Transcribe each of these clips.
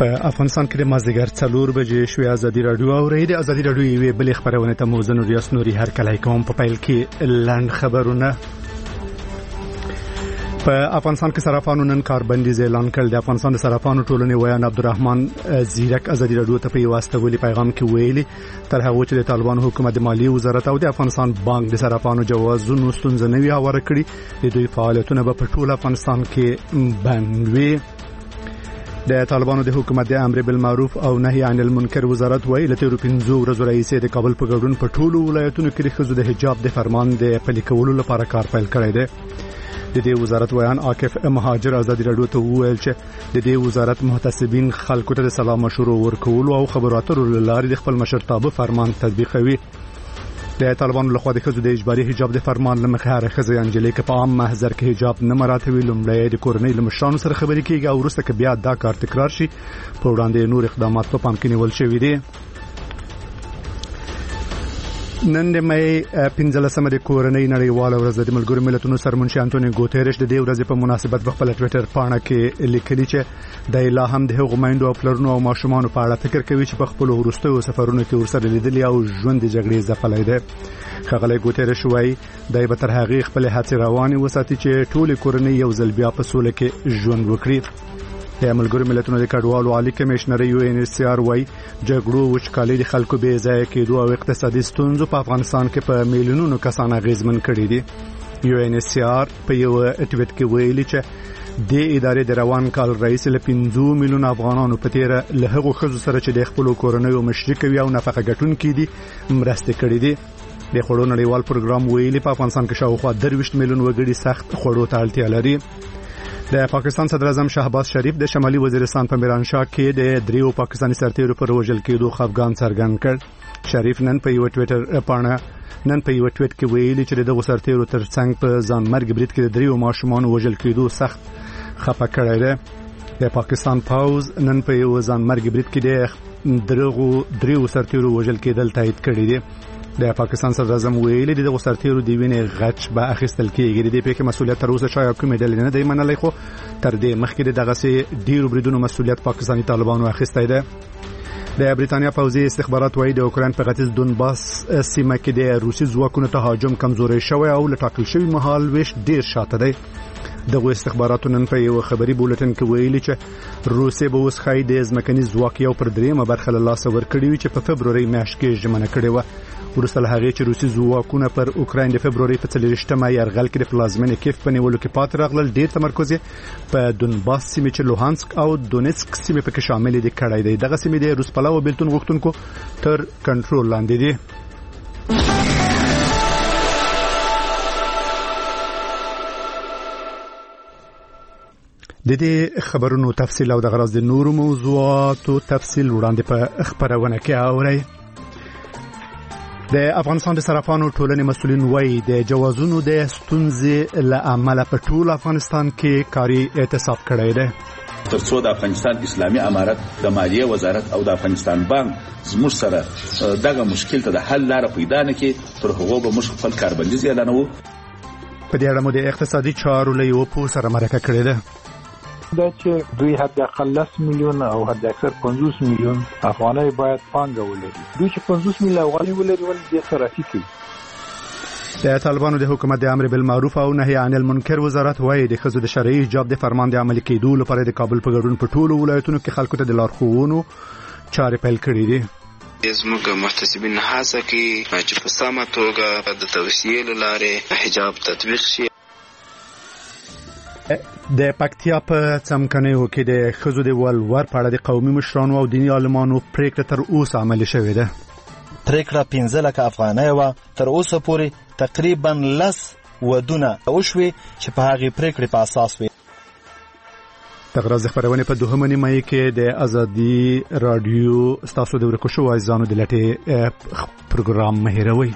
په افغانستان کې د مازدیګر 4 بجې شوې ازادي رادیو اوري د ازادي رادیو یوې بلې خبرونه ته موزن ریاست نوري هر کله کوم په پیل کې لاند خبرونه په افغانستان کې صرافانو نن کاربندیز اعلان کړ د افغانستان د صرافانو ټولنې ویان عبدالرحمن زیرک ازادي رادیو ته په واستولي پیغام کې ویلي تر هغه چې د طالبان حکومت د مالیې وزارت او د افغانستان بانک د صرافانو جوازونو ستونزې نه وی هواره کړي د دوی فعالیتونه په ټول افغانستان کې بند وي د طالبانو د حکومت د امر بالمعروف او نهي عن المنکر وزارت ویلي له 15 ورځې رئیس د کابل په ګډون په ټولو ولایتونو کې د ښځو د حجاب د فرمان د پلي کولو لپاره کار پیل کړی دی د دې وزارت ویان عاکف مهاجر ازادي رادیو ته وویل چې د دې وزارت محتسبین خلکو ته د سلام مشورو ورکول او خبرو اترو لارې د خپل مشرتابه فرمان تطبیقوي د طالبانو لخوا د ښځو د اجباري حجاب د فرمان لمخې هر ښځه انجلې کې په عام محضر کې حجاب نه مراته لومړی د کورنۍ له مشرانو سره خبرې کیږي او وروسته کې بیا دا کار تکرار شي په وړاندې نور اقدامات په پام کې نیول شوي دي نن د مې 15مه د کورنۍ نړیواله ورځ د ملګرو ملتونو سرمنشي انټونیو ګوتيرش د دې ورځې په مناسبت په خپل ټوئیټر پاڼه کې لیکلي چې د لا هم د هغو مایندو او پلرونو او ماشومان په اړه فکر کوي چې په خپل وروستیو سفرونو کې ورسره لیدلي او ژوند د جګړې ځپلای دی خغلی ګوتيرش وايي دای به تر هغه خپل هڅې روانې وساتي چې ټول کورنۍ یو ځل بیا په سوله کې ژوند وکړي د ملګرو ملتونو د کډوالو عالی کمشنر UNHCR وايي جګړو وچکالي د خلکو بې ځای کېدو او اقتصادي ستونزو په افغانستان کې په میلیونونو کسان اغیزمن کړي دي UNHCR په یو ټویټ کې ویلي چې د ادارې د روان کال رئیس له 15 میلیون افغانانو په تیر له هغو ښځو سره چې د خپل کورنۍ مشري کوي او نفقه ګټونکي دي مرسته کړې دي د خوړو نړیوال پروګرام ویلي په افغانستان کې شاوخوا 23 میلیون وګړي سخت خوړو ته اړتیا لري د پاکستان صدر اعظم شهباز شریف د شمالي وزیرستان په میرانشاه کې د دریو پاکستاني سرتیرو پر وژل کېدو خفګان څرګند کړ شریف نن په یو ټویټر کې ویلي چې دغه سرتیرو ترڅنګ په ځان مرګ برید کې د دریو ماشومان وژل کېدو سخت خفه کړی دی د پاکستان پوز نن په یو ځان مرګ برید کې د دریو سرتیرو وژل کېدل تایید کړی دی د پاکستان صدر اعظم ویلي دغه سرتیرو دی وینې غچ به اخیستل کېږي د دې په مسولیت تر اوسه شایع کومې ډلې نه دی منلای خو تر دې مخکې دغه سي ډیرو بریدونو مسولیت پاکستاني طالبانو اخیستی دی د بریتانیا پوځي استخبارات وايي د اوکرين په ختیځ دونباس سیمه کې د روسي ځواکونو تهاجم کمزوري شوی او لټاکل شوی مهال ویش ډیر شاته دی دغه استخباراتو نن په یو خبري بولټن کې ویلي چې روسي به اوس خای د ځمکني ځواک یو پر دریمه برخه له لاس ورکړي چې په فبرवरी میاشت کې ژمنه کړې و ورسته هغه چې روسي ځواکونه پر اوکرين د فبرवरी په 4مه يرغل کې د پلازمینې کیف په نیولو کې پات راغلل ډیر تمرکز په دونباس سیمه چې لوهانسک او دونیتسک سیمه په کې شامل دي کړای دی دغه سیمه د روس پلاو بیلتون غوښتونکو تر کنټرول لاندې دي د دې خبرونو تفصیل او د غرض د نورو موضوعاتو تفصیل وړاندې په خبرونه کې اورئ د افغانستان د صرافانو ټولنې مسؤلین وایي د جوازونو د ستونزې له امله په ټول افغانستان کې کاري اعتصاب کړی دی ترڅو د افغانستان اسلامي امارت د مالیې وزارت او د افغانستان بانک زموږ سره دغه مشکل ته د حل لاره پیدا نه کړي تر هغه به موږ خپل کاربندیز اعلانوو په دې اړه مو د اقتصادي چارو له یو پوه سره مرکه کړې ده دا چې دوی حد اقل 10 میلیون او حد اکثر 50 میلیون افغانۍ باید پانګه ولري دوی چې 50 میلیون افغانۍ ولري ول دې صرافي کوي د طالبانو د حکومت د امر بالمعروف او نهي عن المنکر وزارت وايي د ښځو د شرعي حجاب د فرمان د عملي کېدو لپاره د کابل په ګډون په ټولو ولایتونو کې خلکو ته د لارښوونو چارې پیل کړې دي زموږ محتسبین هڅه کوي چې په سمه توګه د توصیې لارې حجاب تطبیق شي د پکتیا په څمکنیو کې د ښځو د ولور په اړه د قومي مشرانو او دیني عالمانو پریکړه تر اوسه عملي شوې ده پریکړه 15 لک افغانۍ و تر اوسه پورې تقریبا 10 ودونه وشوي چې په هغه پریکړې په اساس وي تغراز خبرونه په دوهمه نیمه کې د ازادي رادیو ستاسو د ورکوشو وایزانو د لټه پروګرام مهیروي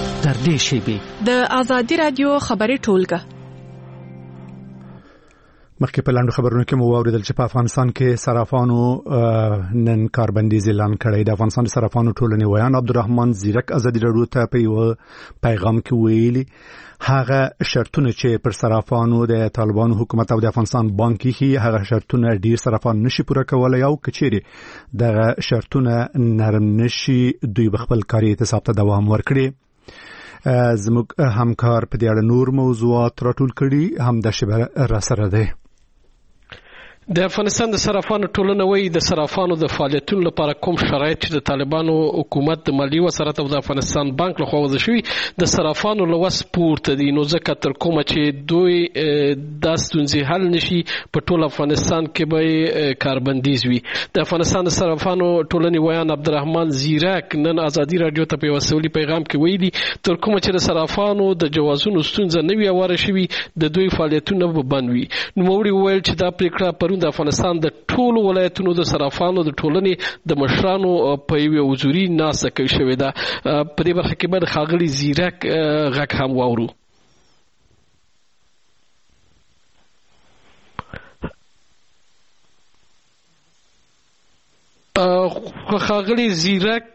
د ازادي رادیو خبري ټولګه مخکې په لاندو خبرونو کې مو واوریدل چې په افغانستان کې صرافانو نن کاربندیز اعلان کړی. د افغانستان د صرافانو ټولنې ویان عبدالرحمن زیرک ازادي راډیو ته په یو پیغام کې ویلي هغه شرطونه چې پر صرافانو د طالبانو حکومت او د افغانستان بانک هي هغه شرطونه ډیر صرافان نشي پوره کولای او کچېري دغه شرطونه نرم نشي دوی بخپل کاري اعتصاب ته دوام ورکړي. زموږ همکار په دې اړه نور موضوعات راټول کړي هم د شبه را سره ده. د افغانستان د صرافانو ټولنه وایي د صرافانو د فعالیتونو لپاره کوم شرایط چې د طالبانو حکومت د مالی وزارت او د افغانستان بانک لخوا وضع شوي د صرافانو له وس پورته دي، نو ځکه تر کومه چې دوی دا ستونزې حل نشي په ټول افغانستان کې به کاربندیز وي. د افغانستان د صرافانو ټولنې ویان عبدالرحمن زیرک نن ازادي راډیو ته په یو سولي پیغام کې ویلي تر کومه چې د صرافانو د جوازونو ستونزه نه وي اواره شوي د دوی فعالیتونه به بند وي. نوموړي وویل چې دا پریکړه د افغانستان د ټولو ولایتونو د صرافانو د ټولنې د مشرانو په یوه حضوري ناسته کې شوې ده. په دې برخه کې به د ښاغلي زیرک غږ هم واورو. ښاغلي زیرک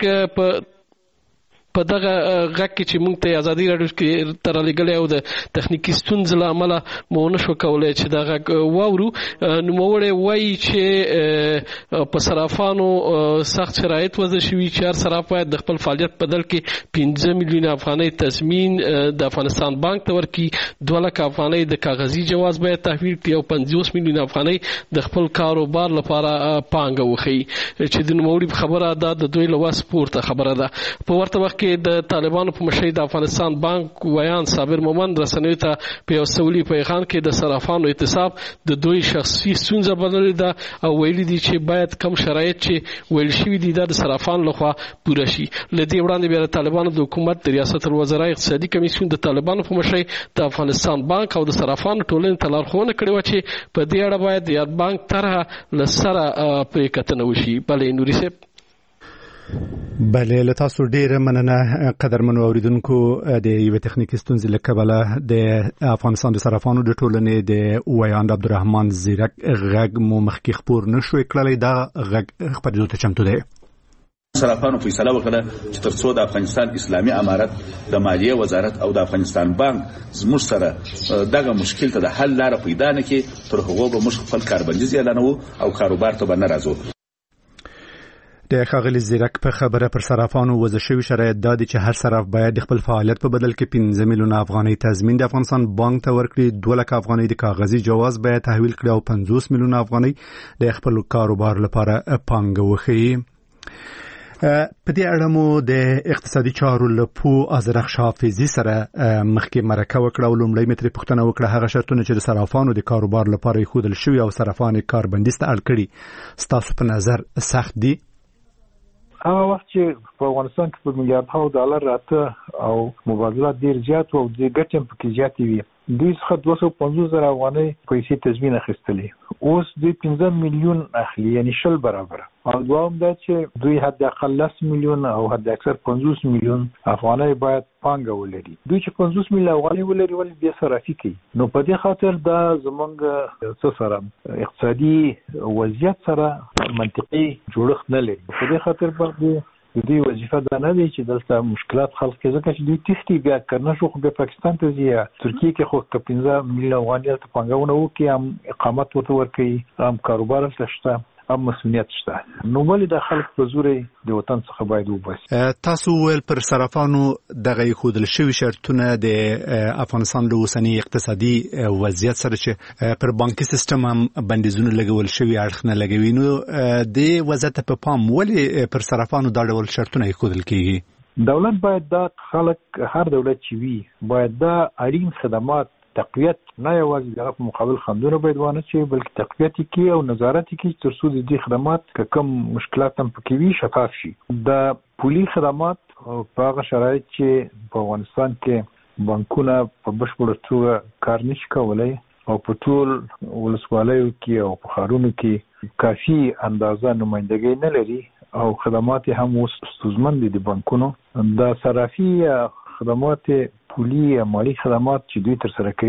په دغه غږ کې چې موږ ته ازادي راډیو کې تر لګلې او د تخنیکی ستونزې له امله مو نشو کولای چې دا غږ واورو. نوموړی وایي چې په صرافانو سخت شرایط وضع شوي چې هر صراف باید د خپل فعالیت په بدل کې 15 میلیونه افغانۍ تضمین د افغانستان بانک ته ورکړي، 2 لکه افغانۍ د کاغذي جواز باید تحویل کړي او 50 میلیونه افغانۍ د خپل کاروبار لپاره پانګه وښیي چې د نوموړي خبره دا د دوی له وس پورته خبره ده. په ورته وخت کې د طالبانو په مشرۍ د افغانستان بانک ویان صابر مومند رسنیو ته په یو سولي پیغام کې د صرافانو اعتصاب د دوی شخصي ستونزه بللې ده او ویلي دي چې باید کم شرایط چې ویل شوي دي د صرافانو لخوا پوره شي. له دې وړاندې بیا د طالبانو د حکومت د ریاست الوزرا اقتصادي کمیسیون د طالبانو په مشرۍ د افغانستان بانک او د صرافانو ټولنې ته لارښوونه کړې وه چې په دې اړه باید د یاد بانک طرحه له سره پرې کتنه وشي. بلې نوري صاحب. بله له تاسو ډیره مننه قدرمنو اوریدونکو. د یوې تخنیکي ستونزې له کبله د افغانستان د صرافانو د ټولنې د ویاند عبدالرحمن زیرک غږ مو مخکې خپور نشوی کړلی. دا غږ خپرېدو ته چمتو دی. صرافانو فیصله وکړه چې ترڅو د افغانستان اسلامي امارت د مالیې وزارت او د افغانستان بانک زموږ سره دغه مشکل ته د حل لاره پیدا نه کړي تر هغو به موږ خپل کاربندیز اعلانوو او کاروبار ته به نه راځو. د ښاغلي زیرک په خبره پر صرافانو وضع شوي شرایط دا دي چې هر صراف باید د خپل فعالیت په بدل کې 15 میلیونه افغانۍ تضمین د افغانستان بانک ته ورکړي، 2 لکه افغانۍ د کاغذي جواز باید تحویل کړي او 50 میلیونه افغانۍ د خپل کاروبار لپاره پانګه وښیي. په دې اړه مو د اقتصادي چارو له پو ازرخ حافظي سره مخکې مرکه وکړه او لومړی مترې پوښتنه وکړه هغه شرطونه چې د صرافانو د کاروبار لپاره ایښودل شوي او صرافان کاربندیز ته اړ کړي ستاسو په نظر سخت دي؟ هغه وخت چې په افغانستان کې په میلیاردونو ډالر راته او مبادلات ډیر زیات او د ګټې په کې زیاتې وي، دوی څخه 250,000 افغانۍ پیسې تضمین اخیستلې، اوس دوی 15 میلیون اخلي، یعنی 20 برابر. او دوام دا چې دوی حد اقل 10 میلیون او حد اکثر 50 میلیون افغانۍ باید پانګه ولري. دوی چې 50 میلیون افغانۍ ولري ولې بیا صرافي کوي؟ نو په دې خاطر دا زمونږ سره اقتصادي وضعیت سره منطقي جوړښت نه لري. په دې خاطر باندې دوی وظیفه دا نه دی چې دلته مشکلات خلق کې ځکه چې دوی تختی بیا کرنه شو خو به پاکستان ته ځي، ترکیه کې خو 15 میلیون افغانۍ ته پانګونه وکړي، هم اقامت ورته ورکړي، هم کاروبار ته شته، هم مسؤلیت شته. نو ولې د خلک په زور د وطن څخه باید وباسي؟ تاسو ول پر صرافانو دغه خودل شوی شرطونه د افغانستان له اوسنی اقتصادي وضعیت سره چې پر بانکي سیستم هم بندیزونه لګول شوی اړخ نه لګوي، نو د وضعیت په پام ولې پر صرافانو دا ډول شرطونه خودل کیږي؟ دولت باید دا خلک هر دولت چې وي باید دا اړین خدمات تقویت نه یوازې دغه په مقابل خندونه باید وانه چې بلکې تقویت کی او نظارت کی تر څو د دې خدمات کم مشکلات هم پکې وي شفاف شي. د پولي خدمات په هغه شرایط چې په افغانستان کې بانکونه په بشپړه توګه کار نشي کولای او په ټول ولسوالیو کې او په ښارونو کې کافي اندازه نمائندګي نه لري او خدمات هم اوس ستونزمن دي د بانکونو. د صرافي خدمات پولی مالی خدمات چې دوی تر سره کوي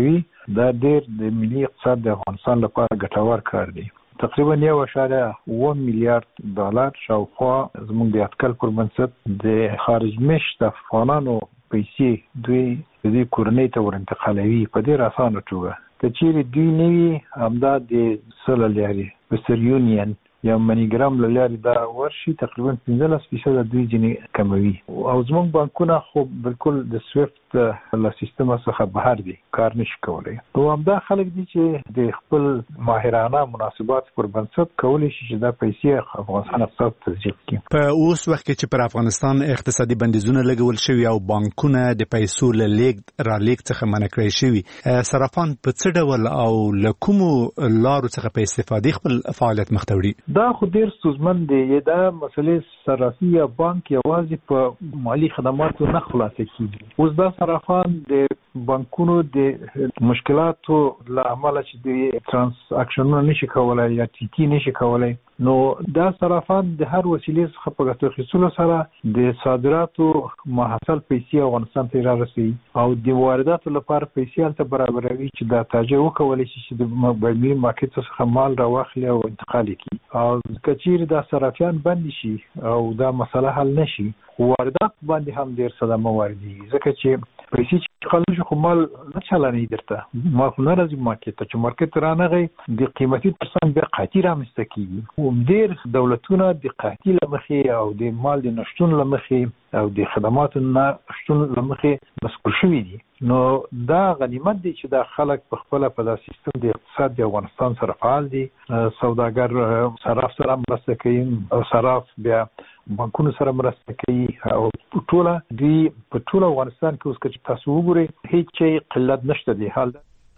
دا ډیر د ملي اقتصاد د افغانستان لپاره ګټور کار دی. تقریبا 1.1 میلیارډ ډالر شاوخوا زموږ د اټکل پر بنسټ د خارج مشت افغانانو پیسې دوی د دې کورنۍ ته ورانتقالوي په ډیر اسانه توګه. که چیرې دوی نه وي همدا د سل لاري وستر یونین یا منیګرام له لارې دا ورشي تقریبا 15% دوی ځینې کموي او زموږ بانکونه خو بالکل د سویفت له سیستم څخه بهر دي کار نشي کولای. نو همدا خلک دي چې د خپل ماهرانه مناسبات پر بنسټ کولی شي چې دا پیسې افغانستان اقتصاد تزریق کړي. په اوس وخت کې چې پر افغانستان اقتصادي بندیزونه لګول شوي او بانکونه د پیسو له لیږد را لیږد څخه منع کړی شوي، صرافان په څه ډول او له کومو لارو څخه په استفادې خپل فعالیت مخ ته وړي؟ دا خو ډیر ستونزمن دی. دا مسلې صرافي یا بانک یوازې په مالی خدماتو نه خلاصه کیږي. اوس دا صرافان د بانکونو د مشکلاتو له امله چې د ترانزاکشنونه نشي کولای یا ټي نشي کولای، نو دا صرافان د هر وسیلې څخه په ګټه اخیستلو سره د صادراتو محصول پیسې افغانستان ته رارسي او د وارداتو لپاره پیسې هلته برابروي چې دا تاجر وکولی شي چې د بینالمللي مارکیټ څخه مال راواخلي او انتقال کړي. او که چیرې دا صرافیان بند شي او دا مسله حل نشي، واردات باندې هم ډیر صدمه واردېږي، ځکه چې پیسې چې خالص خو مال نه چلانې درته ما خو نه راځي مارکیټ ته، چې مارکیټ رانغی د قیمتي ترڅنګ بیا قحطي رامنځته کېږي. ډیر دولتونه د قحطي له مخې او د مال د نشتون له مخې او د خدماتو نه شتون له مخې مسؤل شوي دي. نو دا غنیمت دی چې دا خلک په خپل په دا سیستم د اقتصاد د افغانستان سره فعال دي. سوداګر صراف سره مرسته کوي او صراف بیا بانکونو سره مرسته کوي او ټوله دوی په ټول افغانستان کې اوس که تاسو وګورئ هیڅ قلت نشته دی. حال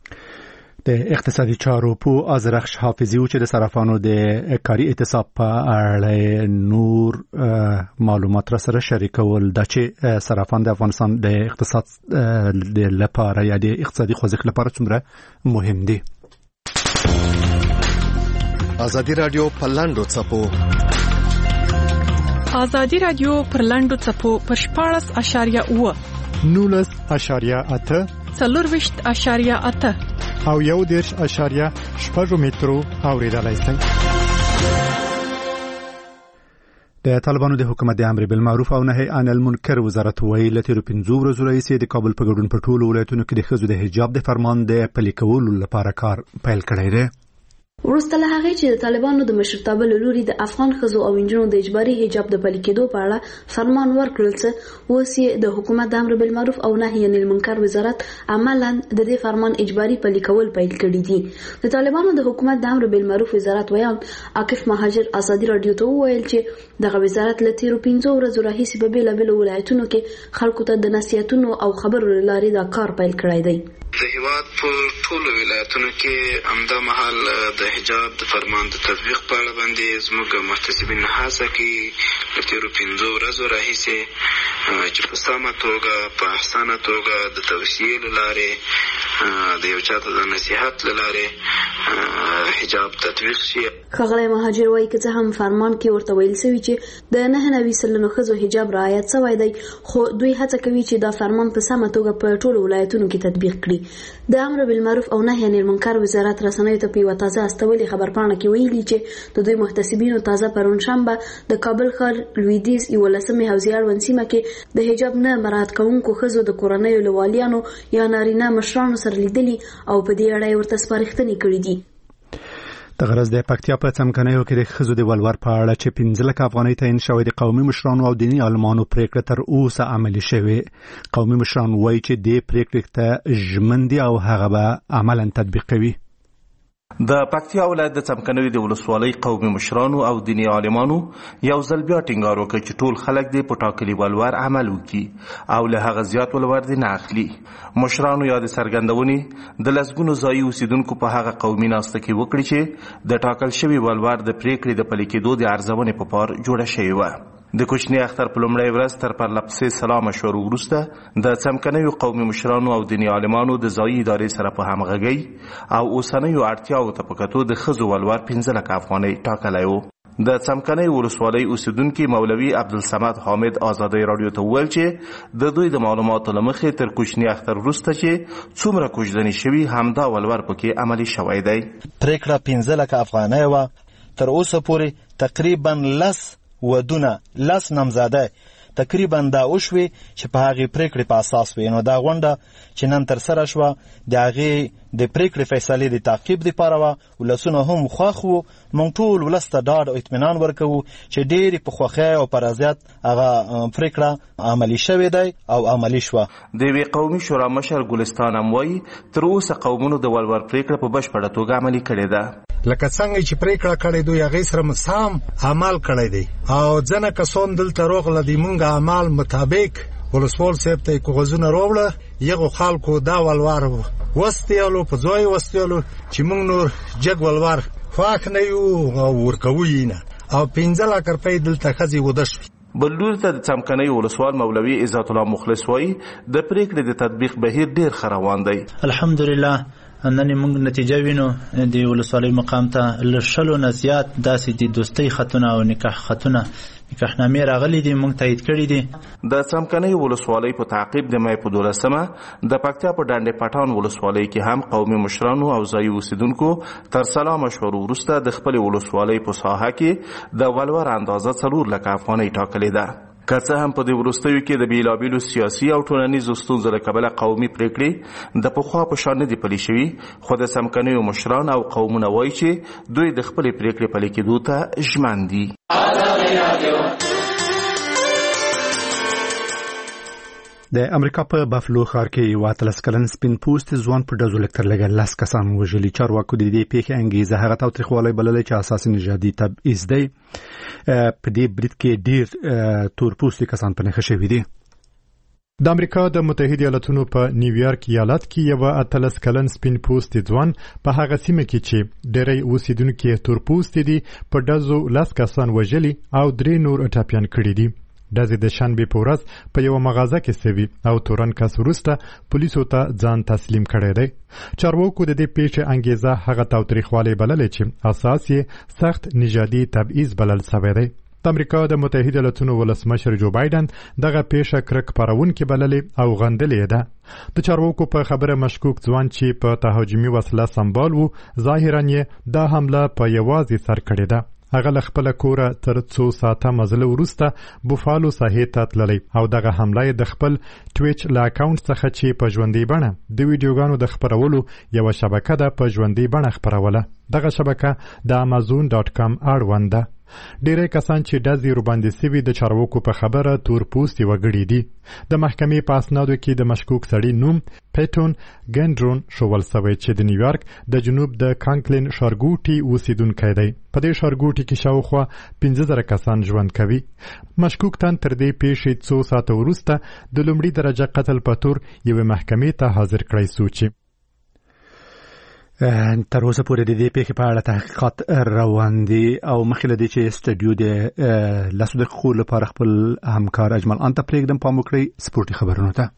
د اقتصادي چارو په ازرخش حافظي چې د صرافانو د کاري اعتصاب په اړه نور معلومات را سره شریکول د چې صرافان د افغانستان د اقتصاد د لپاره یا د اقتصادي خوځښت لپاره څومره مهم دي. ازادي رادیو په لاندو څپو ازادي رادیو پر لاندو څپو پر 14.8 19.8 40.8 او 1.6 مترو اوریدلای شئ. د طالبانو د حکومت د امر بالمعروف او نهي عن المنکر وزارت ویلي تیر 15 ورځې راهیسې د کابل په ګډون په ټولو ولایتونو کې د ښځو د حجاب د فرمان د پلي کولو لپاره کار پیل کړی دی. وروسته له هغې چې د طالبانو د مشرتابه له لوري د افغان ښځو او نجونو د اجباري حجاب د پلي کېدو په اړه فرمان ورکړل څه، اوس یې د حکومت د امر بالمعروف او نهي عن المنکر وزارت عملاً د دې فرمان اجباري پلي کول پیل کړي دي. د طالبانو د حکومت د امر بالمعروف وزارت ویان عاکف مهاجر ازادي رادیو ته وویل چې دغه وزارت له تیرو 15 ورځو راهیسې په بېلابېلو ولایتونو کې خلکو ته د نصیحتونو او خبرو له لارې دا کار پیل کړی دی. د هیواد په ټولو ولایتونو کې همدا مهال د حجاب د فرمان د تطبیق په اړه باندې زموږ محتسبین هڅه کوي له تېرو 15 ورځو راهیسې چې په سمه توګه په احسانه توګه د توصیې له لارې د یو چا ته د نصیحت له لارې حجاب تطبیق شي. ښاغلی مهاجر وایي که څه هم فرمان کې ورته ویل شوي چې د 99 سلنو ښځو حجاب رعایت شوی دی، خو دوی هڅه کوي چې دا فرمان په سمه توګه په ټولو ولایتونو کې تطبیق کړي. د امر بالمعروف او نهي عن المنکر وزارت رسنیو ته په یوه تازه استولې خبرپاڼه کې ویلي چې د دوی محتسبینو تازه پرون شنبه د کابل ښار لویدیځ 11مې حوزې اړوند سیمه کې د حجاب نه مراعات کوونکو ښځو د کورنیو له والیانو یا نارینه مشرانو سره لیدلي او په دې اړه یې ورته سپارښتنې کړي دي. د غرض د پکتیا په څمکنیو کې د ښځو د ولور په اړه چې 15 لک افغانۍ تعین شوی د قومي مشرانو او دیني عالمانو پریکړه تر اوسه عملي شوی. قومي مشران وایي چې دې پریکړې ته ژمن دي او هغه به عملاً تطبیق کوي. د پکتیا ولایت د څمکنیو د ولسوالۍ قومي مشرانو او دیني عالمانو یو ځل بیا ټینګار وکړ چې ټول خلک دې په ټاکلي ولور عمل وکړي او له هغه زیات ولور دې نه اخلي. مشرانو یا د څرګندونې د لسګونو ځایي اوسیدونکو په هغه قومي ناسته کې وکړي چې د ټاکل شوي ولور د پریکړې د پلي کېدو د ارزونې په پار جوړه شوې وه. د کوچني اختر په لومړۍ ورځ تر پرلپسې سلا مشورو وروسته د څمکنیو قومي مشرانو او دیني عالمانو د ځایي ادارې سره په همغږۍ او اوسنیو اړتیاوو ته په کتو د ښځو ولور 15 لک افغانۍ ټاکلی و. د څمکنۍ ولسوالۍ اوسیدونکي مولوي عبدالصمد حامد ازادۍ راډیو ته وویل چې د دوی د معلوماتو له مخې تر کوچني اختر وروسته چې څومره کوژدنې شوي همدا ولور پکې عملي شوی دی. پرېکړه 15 لکه افغانۍ وه. تر اوسه پورې تقریبا 10 نامزاده تقریبا دا وشوي چې په هغې پرېکړې په اساس وي. نو دا غونډه چې نن ترسره شوه د هغې د پرېکړې فیصلې د تعقیب دپاره وه. ولسونه هم خوښ وو. موږ ټول ولس ته ډاډ او اطمینان ورکوو چې ډېرې په خوښۍ او په رضایت هغه پرېکړه عملي شوې دی او عملي شوه. د یوې قومي شورا مشر ګلستان هم وایي تر اوسه قومونو د ولور پرېکړه په بشپړه توګه عملي کړې ده. لکه څنګه چې پرېکړه کړې دوی هغې سره سم عمل کړی دی او ځنه کسان دلته راغله د مونږ عمل مطابق ولسوال صاحب ته کاغذونه راوړه. یغو خلکو دا ولور وستیالو په ځای وستیالو چې مونږ نور جګ ولور خوښ نه یو او ورکوو یې نه او 15 لک روپۍ دلته ښځې وده شوي. بل لوري ته د څمکنۍ ولسوال مولوي عزت الله مخلص وایي د پرېکړې د تطبیق بهیر ډېر ښه روان دی. الحمدلله نن موږ نتیجه وینو د ولسوالۍ مقام ته له 100 نه زیات داسې د دوستۍ خطونه او نکاح خطونه نکاحنامې راغلي دي، موږ تایید کړي دي. د څمکنۍ ولسوالۍ په تعقیب د مې په 12مه د پکتیا په ډنډ پټان ولسوالۍ کې هم قومي مشرانو او ځایي اوسیدونکو تر سلا مشورو وروسته د خپل ولسوالۍ په ساحه کې د ولور اندازه 4 لک افغانۍ ټاکلې ده. که څه هم په دې وروستیو کې د بیلابیلو سیاسي او ټولنیزو ستونزو له کبله قومي پرېکړې د پخوا په شان نه دي پلي شوي، خو د څمکنیو مشران او قومونه وایي چې دوی د خپلې پرېکړې پلي کېدو ته ژمن دي. د امریکا په بافلو ښار کې یو 13 کلن سپین پوست ځوان په ډزو لږ تر لږه 10 کسان وژلي. چارواکو د دې پیښې انګیزه هغه تاوتریخوالی بللی چې اساسي نژادي تبعیض دی. په دې برید کې ډېر تورپوستي کسان په نښه شوي دي. د امریکا د متحده ایالاتونو په نیویارک ایالت کې یو 13 کلن سپین پوست ځوان په هغه سیمه کې چې ډېری اوسیدونکي تورپوستي دي په ډزو 10 کسان وژلي او 3 نور ټپیان کړي دي. ډزې د شنبې په ورځ په یوه مغازه کې سوي او تورن کس وروسته پولیسو ته ځان تسلیم کړی دی. چارواکو د دې پیښې انګیزه هغه تاوتریخوالی بللی چې اساس یې سخت نژادي تبعیض بلل سوی دی. د امریکا د متحده ایالاتونو ولسمشر جو بایدن دغه پیښه کرک پارونکې بللې او غندلې ده. د چارواکو په خبره مشکوک ځوان چې په تهاجمي وسله سمبال وو، ظاهرا یې دا حمله په یوازې سر کړې ده. هغه له خپل کوره تر 2 ساعته مزله وروسته بوفالو ساحې ته تللی او دغه حمله یې د خپل ټویچ له اکاونټ څخه چې په ژوندۍ بڼه د ویډیوګانو د خپرولو یوه شبکه ده په ژوندۍ بڼه خپروله. دغه شبکه د amazon.com اړوند ده. ډېری کسان چې ډزې ورباندې سوي د چارواکو په خبره تورپوستي وګړي دي. د محکمې په اسنادو کې د مشکوک سړي نوم پیټون ګنډرون ښوول سوی چې د نیویارک د جنوب د کانکلین ښارګوټي اوسیدونکی دی. په دې ښارګوټي کې شاوخوا 15,000 کسان ژوند کوي. مشکوک تن تر دې پیښې 2 ساعته وروسته د لومړي درجه قتل په تور یوې محکمې ته حاضر کړی سو چې تر اوسه پورې د دې پیښې په اړه تحقیقات روان دي او مخکې له دې چې سټډیو د 10 دقیقو لپاره خپل همکار اجمل ان ته پرېږدم، پام وکړئ سپورتي خبرونو ته.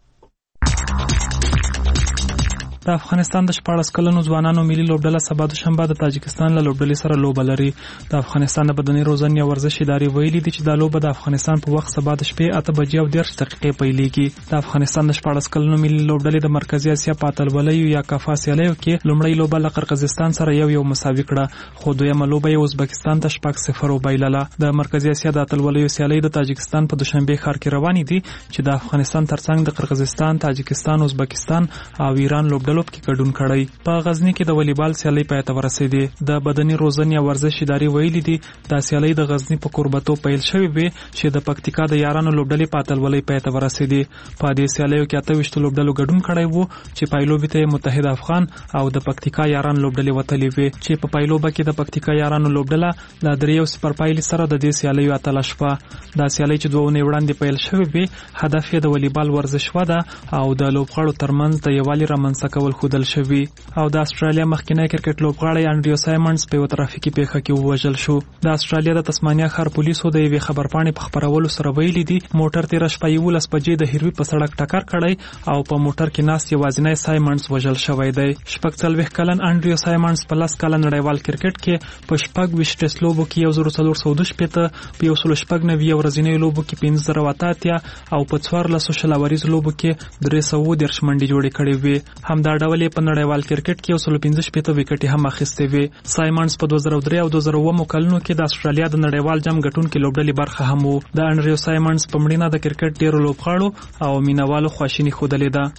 د افغانستان د 14 کلنو ځوانانو ملي لوبډله سبا دوشنبه د تاجکستان له لوبډلې سره لوبه لري. د افغانستان د بدني روزنې او ورزش ادارې ویلي دي چې دا لوبه د افغانستان په وخت سبا د شپې 8:30 پیلېږي. د افغانستان د 14 کلنو ملي لوبډلې د مرکزي اسیا په اتلولیو یا کافا سیالیو کې لومړی لوبه له قرقیزستان سره 1-1 مساوي کړه، خو دویمه لوبه یې ازبکستان ته 6-0 وبایلله. د مرکزي اسیا د اتلولیو سیالۍ د تاجکستان په دوشنبه ښار کې روانې دي چې د افغانستان ترڅنګ د قرقیزستان، تاجکستان، ازبکستان او ایران لوبډلو کې ګډون کړي. په غزنی کې د والیبال سیالۍ پای ته ورسېدې. د بدني روزنې او ورزش ادارې ویلي دي دا سیالۍ د غزنی په کوربتو پیل شوې وي چې د پکتیکا د یارانو لوبډلې په اتلولۍ پای ته ورسېدې. په دې سیالیو کې 28 لوبډلو ګډون کړی وو چې پایلوبې ته متحد افغان او د پکتیکا یاران لوبډلې وتلې وي چې په پایلوبه کې د پکتیکا یارانو لوبډله له 3-0 پایلې سره د دې سیالیو اتله شوه. دا سیالۍ چې 2 اونۍ وړاندې پیل شوې وي هدف یې د والیبال ورزش وده او د لوبغاړو ترمنځ د یووالي رامنځته کول ډول ښودل شوي. او د استرالیا مخکینی کرکټ لوبغاړی انډریو سایمنز په یوه ترافیکي پیښه کې ووژل شو. د استرالیا د تسمانیا ښار پولیسو د یوې خبرپاڼې په خپرولو سره ویلي دي موټر تېره شپه 11 بجې د هیروي په سړک ټکر کړی او په موټر کې ناست یوازینی سایمنز وژل شوی دی. 40 کلن انډریو سایمنز په 10 کاله نړیوال کرکټ کې په 26 ټیسټ لوبو کې 1412 په 196 ورځنیو لوبو کې 1588 او په 14 شلاوریزو لوبو کې 310 منډې جوړې کړې وې. همدا ډول په نړیوال کرکټ کې 115 وکټې هم اخیستې وې. سایمنز په 2003 او 2009 کلونو کې د استرالیا د نړیوال جام ګټونکو لوبډلې برخه هم وو. د انډریو سایمنز په مړینه د کرکټ ډیرو لوبغاړو او مینوالو خواشیني ښودلې ده.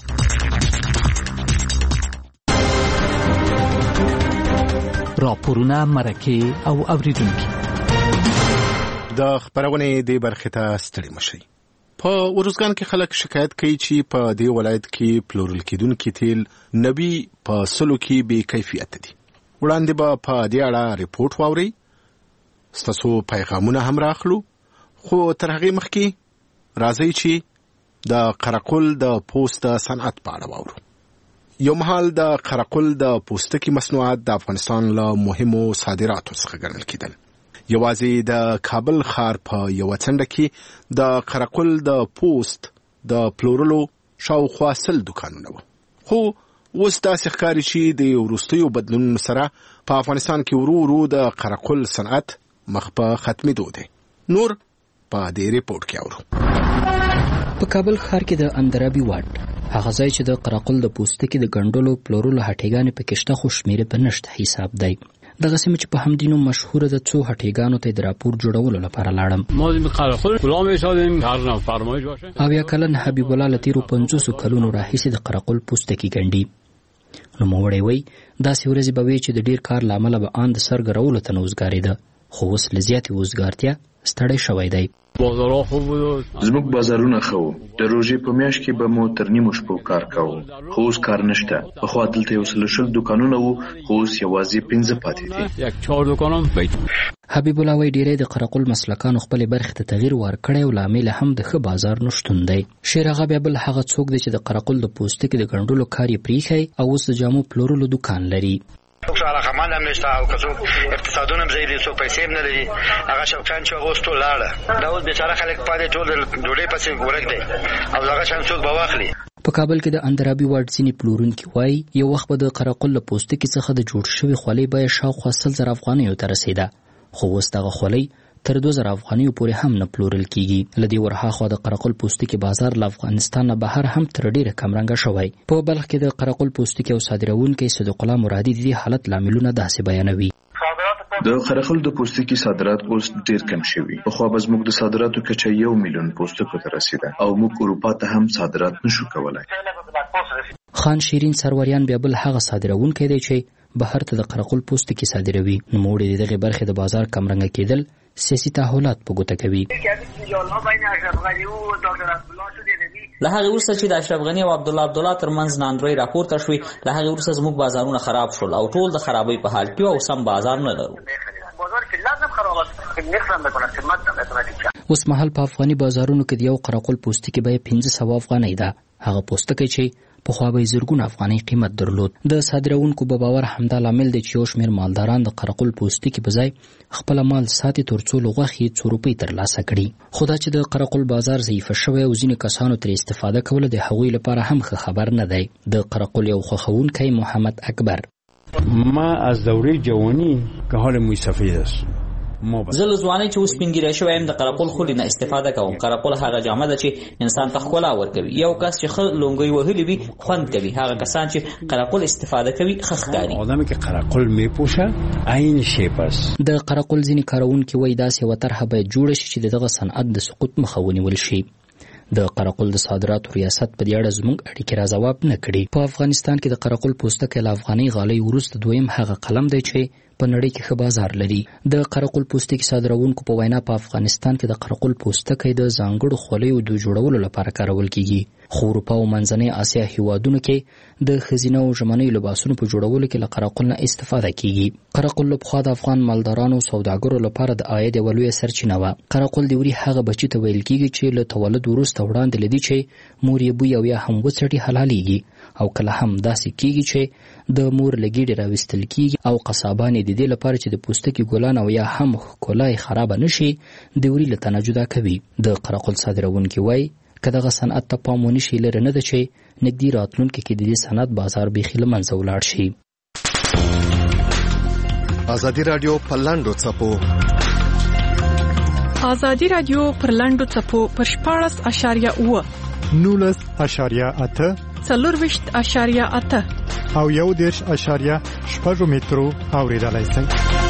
راپورونه، مرکې او اوریدونکي د خبرونې د برخې ته ستړي مشي. په ورزګان کې خلک شکایت کوي چې په دې ولایت کې پلورل کېدونکي تیل نبی په سلو کې بې کیفیت دي. وړاندې به په دې اړه ریپورت واوري. ستاسو پیغامونه هم راخلو، خو تر هغې مخکې راځي چې د قرقل د پوست صنعت په اړه واورو. یو مهال د قرقل د پوستکي مصنوعات د افغانستان له مهمو صادراتو څخه ګڼل کېدل. یوازې د کابل ښار په یوه څنډه کې د قرقل د پوست د پلورلو شاوخوا 100 دوکانونه وو. خو اوس داسې ښکاري چې د وروستیو بدلونونو سره په افغانستان کې ورو ورو د قرقل صنعت مخ په ختمېدو دی. نور په دې ریپورت کې اورو. په کابل ښار کې د اندرابي واټ هغه ځای چې د قرقل د پوستکي د ګنډلو پلورلو هټیګانې پکې شته خو شمېرې په نشته حساب دی. دغه سیمه چې په همدې نوم مشهوره ده څو هټیګانو ته د راپور جوړولو لپاره لاړم. او یا کلن حبیب الله له تېرو 50 کلونو راهیسې د قرقل پوستکي ګنډي. نوموړی وایي داسې ورځې به وي چې د ډېر کار له امله به ان د سر ګرولو ته نه وزګارېده، خو اوس له زیاتې وزګارتیا ستړی شوی دی. زموږ بازارونه ښه وو. د روژې په میاشت کې به مو تر نیمو شپو کار کوو، خو اوس کار نشته. پخوا دلته 100 دوکانونه وو، خو اوس یوازې 5 پاتې دي. حبیب الله وایي ډېری د قرقل مسلکانو خپلې برخې ته تغییر ورکړی او لامل هم د ښه بازار نشتون دی. شیر آغا بیا بل هغه څوک دی چې د قرقل د پوستکي د ګنډلو کار یې پریښی او اوس د جامو پلورلو دوکان لري. څوک علاقمند هم نشته او که څوک اقتصادونه هم ځای دي، څوک پیسې هم نه لري. هغه شوقیان چې هغه اوس ټول لاړه، دا اوس بیچاره خلک پاتې ټول د ډوډۍ پسې ورک دی او دغه شان څوک به واخلي. په کابل کې د اندرابي واټ ځینې پلورونکي وایي یو وخت به د قرقل له پوستکي څخه د جوړ شوي خولۍ بیه شاوخوا 100,000 افغانیو ته رسېده، خو اوس دغه خولۍ تر 2000 افغانیو پورې هم نه پلورل کیږي. له دې ورهاخوا د قرقل پوستکي بازار له افغانستان نه بهر هم تر ډیره کمرنګه شوی. په بلخ کې د قرقل پوستکي او صادروونکي صدیق الله مرادي د دې حالت لاملونه داسې بیانوي. د قرقل د پوستکي صادرات اوس ډیر کم شوي. پخوا به زموږ د صادراتو کچه 1 میلیون پوستکو ته رسیده او موږ اروپا ته هم صادرات نشو کولای. خان شیرین سروریان بیا بل هغه صادروونکی دی چې بهر ته د قرقل پوستکي صادروي. نوموړی د دغه برخې د بازار کمرنګه کېدل سیاسي تحولات په ګوته کوي. له هغه وروسته چې د اشرف غنی او عبدالله ترمنځ ناندرۍ راپورته شوې، له هغه وروسته زموږ بازارونه خراب شول او ټول د خرابۍ په حال کې او سم بازار نه لرو. اوس مهال په افغاني بازارونو کې د یو قرقل پوستکي بیه 1500 افغانۍ ده. هغه پوستکی چې پخوا به زرګونه افغانۍ قیمت درلود. د صادروونکو په باور همدا لامل دی چې یو شمېر مالداران د قرقل پوستکي په ځای خپل مال ساتي ترڅو له غوښې 2 روپۍ ترلاسه کړي. خو دا چې د قرقل بازار ضعیفه شوی او ځینې کسانو ترې استفاده کوله د هغوی لپاره هم ښه خبر نه دی. د قرقل یو خوښوونکی محمد اکبر: ما از دوره جوانی که حال موی سفید است. زه له ځوانۍ چې اوس سپین ږیری شوی یم د قرقل خولې نه استفاده کوم. قرقل هغه جامه ده چې انسان ته ښکلا ورکوي. یو کس چې ښه لونګۍ وهلي وي خوند کوي. هغه کسان چې قرقل استفاده کوي ښه ښکاري. آدمی که قرقل میپوشه عین شیپ است. د قرقل ځینې کاروونکي وایي داسې یوه طرحه باید جوړه شي چې دغه صنعت د سقوط مخه ونیول شي. د قرقل د صادراتو ریاست په دې اړه زموږ اړیکې را ځواب نه کړي. په افغانستان کې د قرقل پوستکی له افغاني غالۍ وروسته دویم هغه قلم دی چې په نړۍ کې ښه بازار لري. د قرقل پوستکي صادروونکو په وینا په افغانستان کې د قرقل پوستکی د ځانګړو خولیو د جوړولو لپاره کارول کیږي، خو اروپا او منځنۍ اسیا هیوادونو کې د ښځینه او ژمنیو لباسونو په جوړولو کې له قرقل نه استفاده کیږي. قرقل له پخوا د افغان مالدارانو او سوداګرو لپاره د عاید یوه لویه سرچینه وه. قرقل د وري هغه بچي ته ویل کیږي چې له تولد وروسته وړاندې له دې چې مور یې بوی او یا هم وڅټي حلالېږي او کله هم داسې کیږي چې د مور له ګیډې راویستل کیږي او قصابان د دې لپاره چې د پوستکي ګلان او یا هم ښکلا یې خرابه نشي د وري له تنه جدا کوي. د قره قل صادروونکي وایي که دغه صنعت ته پام ونشي لرې نه ده چې نږدې راتلونکي کې د دې صنعت بازار بیخي له منځه ولاړ شي. ازادي رادیو په لاندو څپو ازادي رادیو پر لاندو څپو پر 14.8 19.8 4.8 او 1.8 مترو اوریدلای شئ.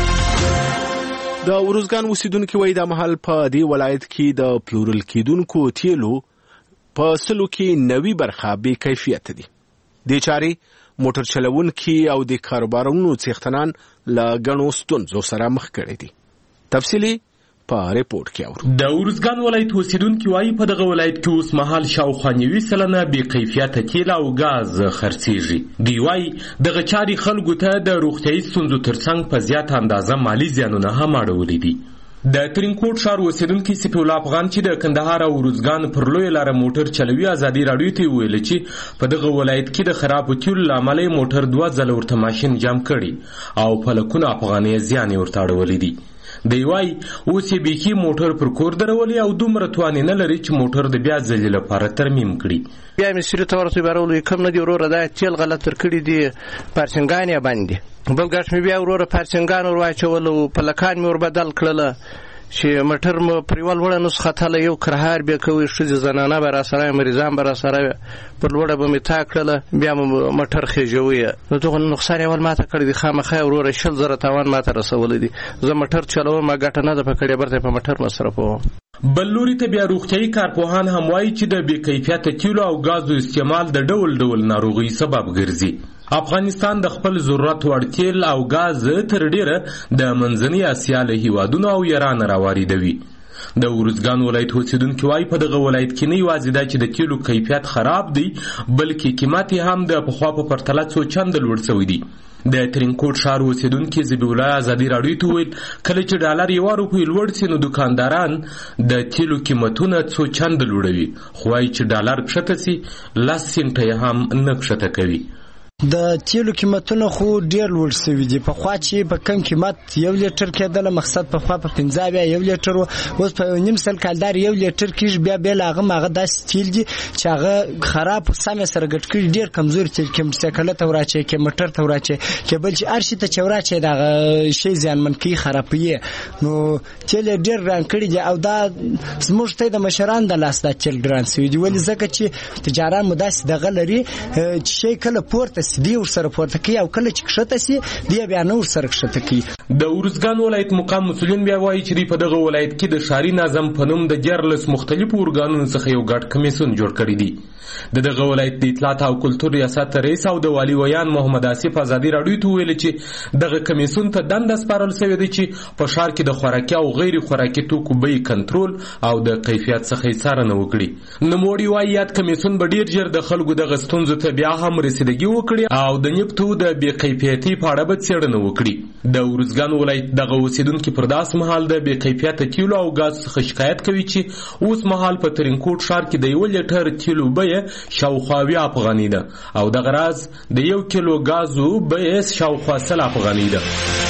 د ورزګان اوسیدونکو وایي د محل په دې ولایت کې د پلورل کیدونکو تیلو په سلو کې نوي برخه بې کیفیت دي. د چاري موټر چلوونکي او د کاروبارونو څښتنان له غنو ستونزو سره مخ کړي دي. تفصیلی په ریپورت کې اورو. د ورزګان ولایت اوسیدونکو وایي په دغه ولایت کې اوس مهال شاوخوا 90 سلنه بې کیفیته تیل او غاز خرڅېږي. دوی وایي دغه چاري خلکو ته د روغتیايي ستونزو ترڅنګ په زیاته اندازه مالي زیانونه هم اړولي دي. د ترینکوټ ښار اوسیدونکي سپي الله افغان چې د کندهار او ورزګان پر لویه لاره موټر چلوي ازادي راډیو ته ویل چې په دغه ولایت کې د خرابو تیلو له امله موټر 2 ځله ورته ماشین جام کړي او په لکونه افغانۍ زیان ورته اړولي دي. دی وایي اوس یې بیخي موټر پر کور درولي او دومره توان نه لري چې موټر د بیا ځلې لپاره ترمیم کړي. بیا مې سړي ته ورته بیارولو کم نه دي وروره دا تیل غلط تر کړي دي پارچنګان یې باندې بل ګاټ مې بیا وروره پارچنګان ور واچول او پلکان مې ور بدل کړله چې موټر مو پریوال وړه نسخه تله یو کرهار بیا کوي ښځې زنانه به راسره مریضان به راسره پر لوړه به مې تا کړله بیا مو موټر خېژوي نو دغه نقصان یې ول ماته کړی دی خامخا وروره 100,000 تاوان ماته رسولی دی. زه موټر چلوم ما ګټه نه ده په کړې برته په موټر مصرفوم. بل لوري ته بیا روغتیايي کارپوهان هم وایي چې د بې کیفیته تیلو او غازو استعمال د ډول ډول ناروغي سبب ګرځي. افغانستان د خپل ضرورت وړ تیل او غاز تر ډیره د منځنۍ اسیا له هیوادونو او ایران راواردوي. د ورزګان ولایت اوسیدونکي وایي په دغه ولایت کې نه یوازې دا چې د تیلو کیفیت خراب دی بلکې قیمت هم د پخوا په پرتله څو چنده لوړ شوی دی. د ترینکوټ ښار اوسیدونکي ذبیح الله ازادي راډیو ته وویل کله چې ډالر 1 روپۍ لوړ سي نو دکانداران د تیلو قیمتونه څو چنده لوړوي خو وایي چې ډالر کښته سي 10 سنټه یې هم نه کښته کوي. د تیلو قیمتونه خو ډیر لوړ شوي دي. پخوا چې په کم قیمت 1 لیټر کېدله مقصد پخوا په 15 بیا 1 لیټر اوس په نیم سل کالدار 1 لیټر کېږي بیا بل هغه داسې تیل دي چې هغه خراب سمې سره ګټ کړي ډیر کمزوري تیل کې موټرسایکل ته وراچي کې موټر ته وراچي کې بل چې ارشي ته چوراچي دا شی ځانمن کې خرابوي نو تیل ډیر ران کړي دي او دا زموږ ته د مشران د لاس د تیل ګران سوي دي ولې ځکه چې تجاران مداس دغه لري چې شی کله پورته دی ور سره پورته کوي او کله چې کښته سي دی بیا نور سره کښته کوي. د ورزګان ولایت مقام مسؤلین بیا وایي چې په دغه ولایت کې د ښاري نظم په نوم د 14 مختلفو ارګانونو څخه یو ګډ کمیسیون جوړ کړی دی. دغه ولایت د اطلاعات او کلتور ریاست رئیس او د والی ویان محمد آصف ازادي راډیو ته ویل چې دغه کمیسیون ته دنده سپارل شوې ده چې په ښار کې د خوراکي او غیر خوراکي توکو بیې کنټرول او د کیفیت څخه څارنه وکړي. نوموړي وایي یاد کمیسیون به ډیر ژر د خلکو دغه ستونزو ته بیا هم رسیدګي وکړي او د نفتو د بې کیفیتي په اړه به څېړنه وکړي. د ورزګان ولایت دغه اوسیدونکي پر داس مهال د بې کیفیته تیلو او غاز څخه شکایت کوي چې اوس مهال په ترینکوټ ښار کې د 1 لیټر تیلو بیه شاوخوا 20 افغانۍ ده او دغه راز د 1 کیلو غازو بیه شاوخوا 100 افغانۍ ده.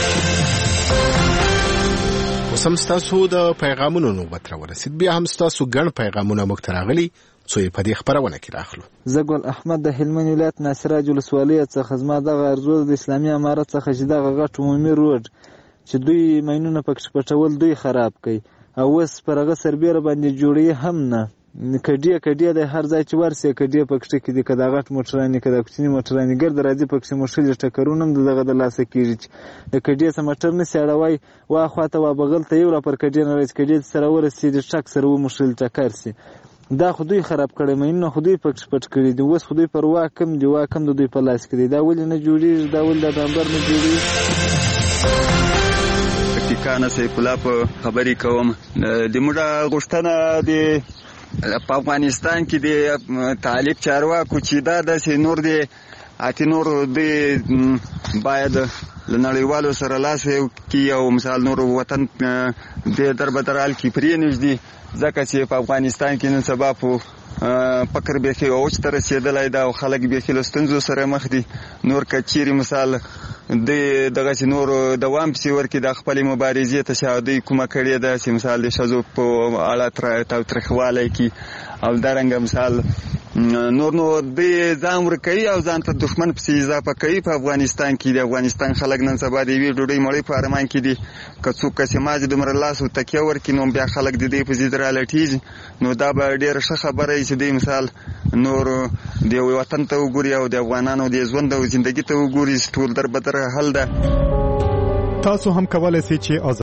وسم ستاسو د پیغامونو نوبت راورسید بیا هم ستاسو ګڼ پیغامونه موږ ته راغلي څو په دې خبرونه کې راخلو. زګل احمد د هلمند ولایت ناصراج ولسوالۍ څخه زما دغه ارزو د اسلامي امارت څخه چې دغه غټ عمومي روډ چې دوی ماینونه پکې پټول دوی خراب کړي او اوس پرغه سربېره باندې جوړي هم نه کډیا د هر ځای چې ورسې کډیا پکې کې د کدا غټ موټرانی کدا کوچنی موټرانی ګرد راځي پکې مشکل ټکرونه دغه د لاسه کېږي د کډیا سم موټر نه سیړوي وا خواته وا بغل ته یو را پر کډیا نه راځي کډیا سره ورسې د ټک سره و مشکل ټکر سي دا خودی خراب کړي مینه خودی پټ کړي دی اوس خودی پر واکم دی واکم د دوی په لاس کې دی دا ولې نه جوړي دا ولې د نمبر نه جوړي. ټیکانه سیف الله په خبري کوم د موږ غوښتنه دی په افغانستان کې د طالب چارواکو چې دا د نور دی اته نور دی باید لنړیوالو سره لاس کې او مثال نور وطن د دربدرال کې پرې نږدې ځکه چې په افغانستان کې نن سبا په فقر بیخي اوج ته رسېدلی ده او خلک بیخي له ستونزو سره مخ دي. نور که چیرې مثال دغسې نور دوام پسې ورکړي د خپلې مبارزې ته چې دوی کومه کړې ده چې مثال د ښځو په اړه تاوتریخوالی کي او دارنګه مثال نور نو دوی ځان ورکوي او ځان ته دښمن پسې اضافه کوي. په افغانستان کې د افغانستان خلک نن سبا د یوې ډوډۍ مړۍ په ارمان کې دي. که څوک کسې مازې دومره لاس او تکیه ورکړي نو بیا خلک د دې په ضد رالټېږي. نو دا به ډېره ښه خبره وي چې دوی مثال نور د یو وطن ته وګوري او د افغانانو د ژوند او زندګي ته وګوري. ټول در بدر حل ده. تاسو هم کولای شئ چې